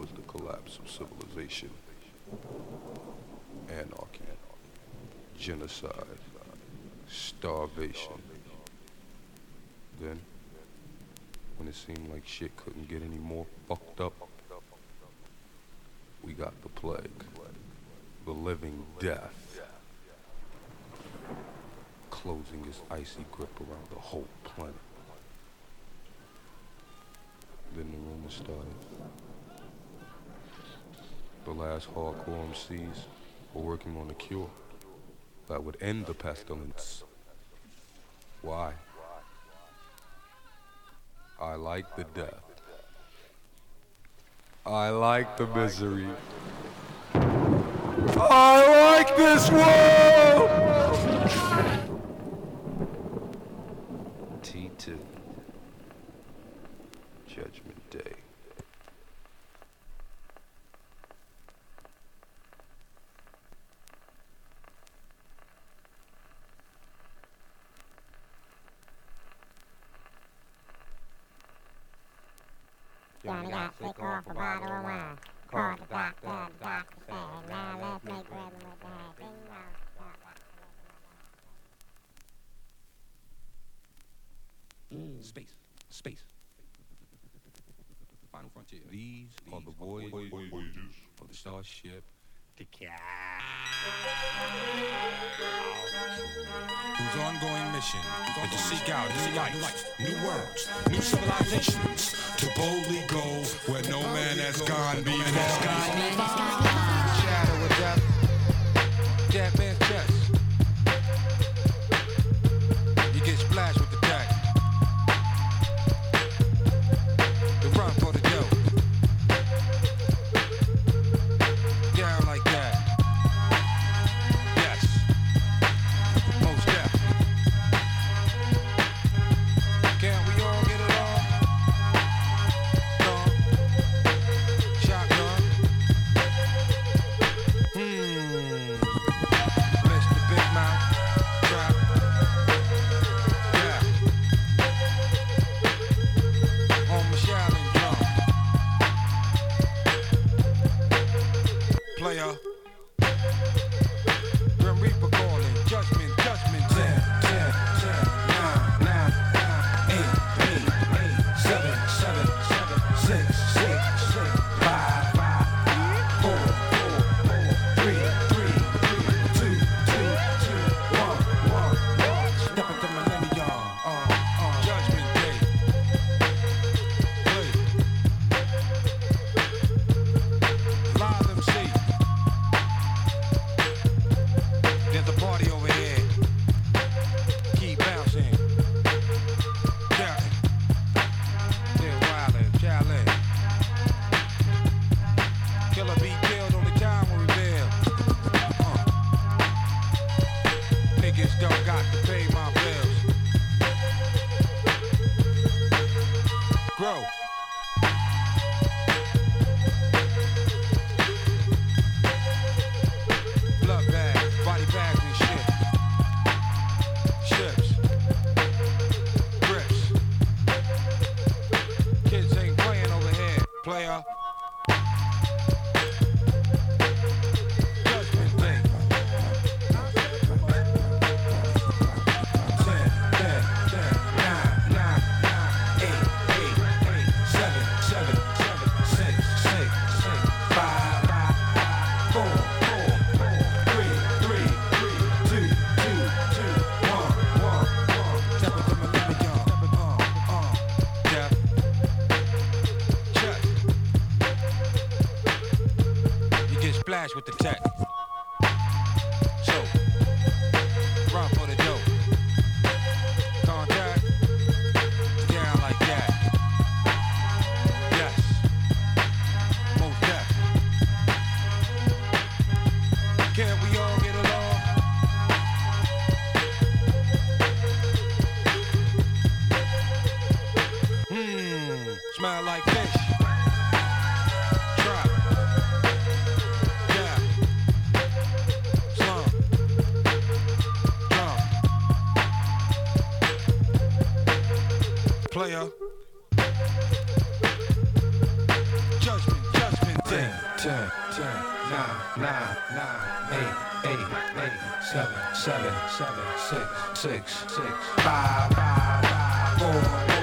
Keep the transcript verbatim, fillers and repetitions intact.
was the collapse of civilization, anarchy, genocide, starvation. Then, when it seemed like shit couldn't get any more fucked up, we got the plague, the living death, closing its icy grip around the whole planet. Then the rumors started. The last hardcore M Cs were working on a cure that would end the pestilence. Why? I like the death. I like the misery. I like this world! T two. Judgment Day. Johnny got sick off a bottle of wine. Called the doctor, the doctor said, now let's make bread with that. Ding dong. Space, space. Final frontier. These are the voyages of the starship whose ongoing mission is to seek out new life, new worlds, new civilizations, to boldly go where no man has gone before. Shadow of death, dead man's chest. You get splashed with the tech. The run for the dough. Down like that. Yes. Most death. Can't we all get it on? Gun. Shotgun. Hmm. Mister Big Mouth. Trap. Yeah. On my shouting drum. Player. Grim Reaper calling. Judgment, judgment. Ten, ten, ten, nine, nine, nine, eight, eight, eight, seven, seven, seven, six, six, six, five, five, four, four, four, three, three, three, two, two, two, one, one, one. Step into millennium. Uh, uh. Judgment Day. Play. Live M C. There's a party over here. Keep bouncing. Counting. They're wildin', challenge. Killer be killed, only time will reveal. Uh. Niggas don't got to pay my bills. Grow. Blood bags, body bags and shit. Ships. Grips. Kids ain't playing over here. Player. Judgment Day. Ten, ten, ten, nine, nine, nine, eight, eight, eight, seven, seven, seven, six, six, six, five, five, four, four, four, three, three, three, two, two, two, one, one, one. Step into millennium. Uh, uh. Death. Check. You get splashed with the tech. So, run for the dough. Contact. Down like that. Yes. Most death. Can't we all get along? Hmm. Smell like fish. Trap. Yeah. Slum. Drum. Player. Judgment, judgment ten, ten, nine, nine, nine, eight, eight, eight, seven, seven, seven, six, six, six, five, five, five, four.